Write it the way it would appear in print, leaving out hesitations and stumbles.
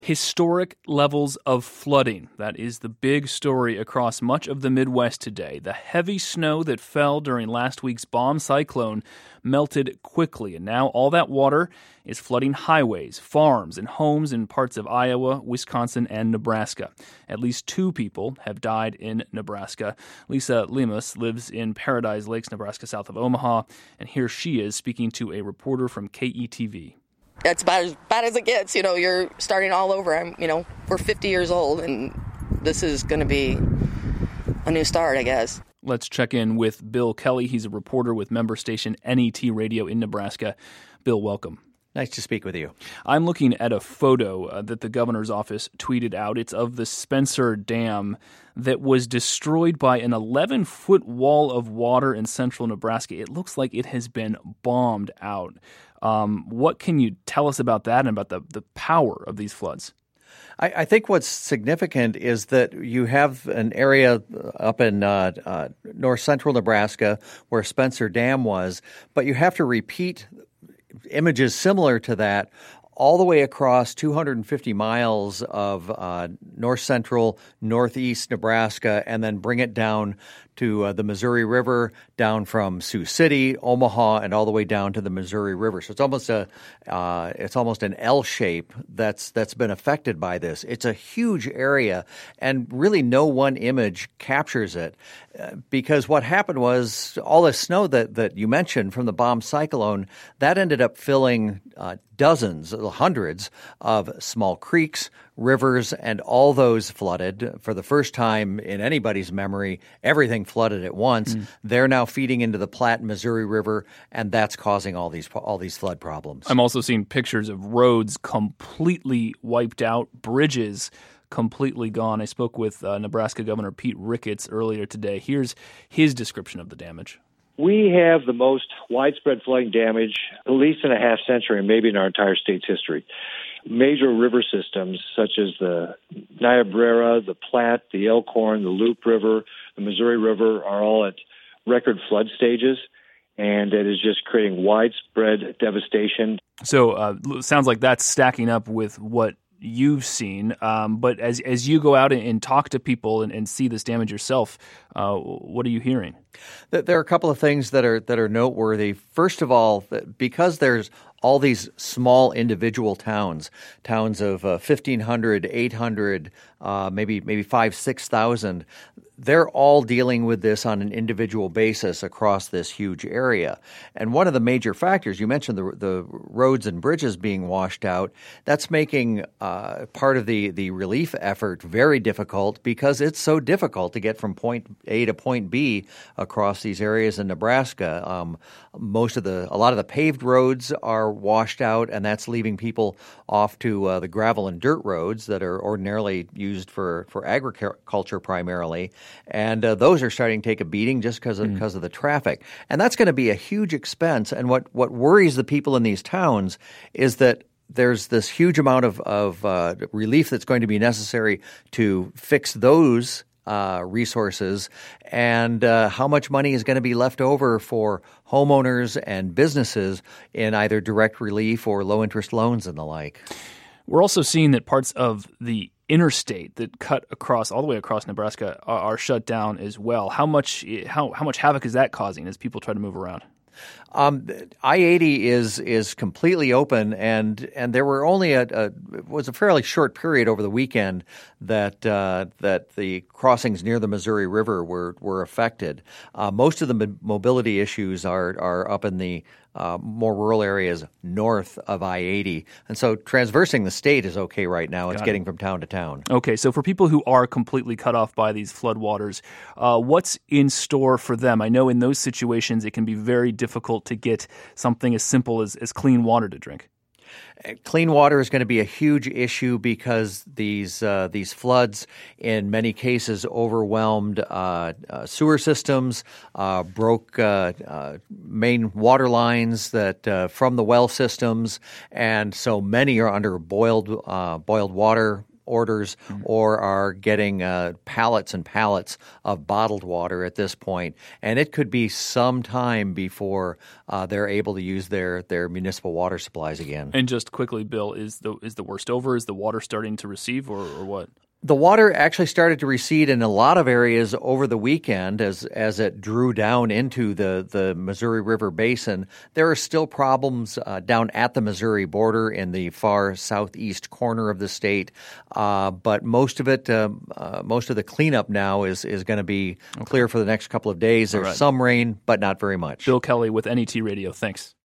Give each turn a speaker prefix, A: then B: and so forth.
A: Historic levels of flooding. That is the big story across much of the Midwest today. The heavy snow that fell during last week's bomb cyclone melted quickly, and now all that water is flooding highways, farms, and homes in parts of Iowa, Wisconsin, and Nebraska. At least 2 people have died in Nebraska. Lisa Lemus lives in Paradise Lakes, Nebraska, south of Omaha, and here she is speaking to a reporter from KETV.
B: It's about as bad as it gets. You're starting all over. We're 50 years old, and this is going to be a new start, I guess.
A: Let's check in with Bill Kelly. He's a reporter with member station NET Radio in Nebraska. Bill, welcome.
C: Nice to speak with you.
A: I'm looking at a photo that the governor's office tweeted out. It's of the Spencer Dam that was destroyed by an 11-foot wall of water in central Nebraska. It looks like it has been bombed out. What can you tell us about that and about the power of these floods?
C: I think what's significant is that you have an area up in north central Nebraska where Spencer Dam was, but you have to repeat images similar to that all the way across 250 miles of north central, northeast Nebraska, and then bring it down to the Missouri River, down from Sioux City, Omaha, and all the way down to the Missouri River. So it's almost an L shape that's been affected by this. It's a huge area, and really no one image captures it, because what happened was all the snow that you mentioned from the bomb cyclone, that ended up filling dozens, hundreds of small creeks, rivers, and all those flooded. For the first time in anybody's memory, everything flooded at once. They're now feeding into the Platte and Missouri River, and that's causing all these flood problems.
A: I'm also seeing pictures of roads completely wiped out, bridges completely gone. I spoke with Nebraska Governor Pete Ricketts earlier today. Here's his description of the damage.
D: We have the most widespread flooding damage, at least in a half century, and maybe in our entire state's history. Major river systems such as the Niobrara, the Platte, the Elkhorn, the Loup River, the Missouri River are all at record flood stages, and it is just creating widespread devastation.
A: So sounds like that's stacking up with what you've seen, but as you go out and talk to people and see this damage yourself, what are you hearing?
C: There are a couple of things that are noteworthy. First of all, because there's all these small individual towns of 1,500, 800, maybe 5,000, 6,000, they're all dealing with this on an individual basis across this huge area. And one of the major factors, you mentioned the roads and bridges being washed out, that's making part of the relief effort very difficult, because it's so difficult to get from point A to point B across these areas in Nebraska. A lot of the paved roads are washed out, and that's leaving people off to the gravel and dirt roads that are ordinarily used for agriculture primarily. And those are starting to take a beating just because of the traffic. And that's going to be a huge expense. And what worries the people in these towns is that there's this huge amount of relief that's going to be necessary to fix those resources, and how much money is going to be left over for homeowners and businesses in either direct relief or low-interest loans and the like.
A: We're also seeing that parts of the interstate that cut all the way across Nebraska are shut down as well. How much havoc is that causing as people try to move around?
C: I-80 is completely open, and there were only it was a fairly short period over the weekend that the crossings near the Missouri River were affected. Most of the mobility issues are up in the more rural areas north of I-80. And so transversing the state is okay right now. It's getting from town to town.
A: Okay, so for people who are completely cut off by these floodwaters, what's in store for them? I know in those situations it can be very difficult to get something as simple as clean water to drink.
C: Clean water is going to be a huge issue because these floods, in many cases, overwhelmed sewer systems, broke main water lines that from the well systems, and so many are under boiled water orders or are getting pallets and pallets of bottled water at this point, and it could be some time before they're able to use their municipal water supplies again.
A: And just quickly, Bill, is the worst over? Is the water starting to recede, or what?
C: The water actually started to recede in a lot of areas over the weekend as it drew down into the Missouri River Basin. There are still problems down at the Missouri border in the far southeast corner of the state, but most of the cleanup now is going to be clear for the next couple of days. There's some rain, but not very much.
A: Bill Kelly with NET Radio. Thanks.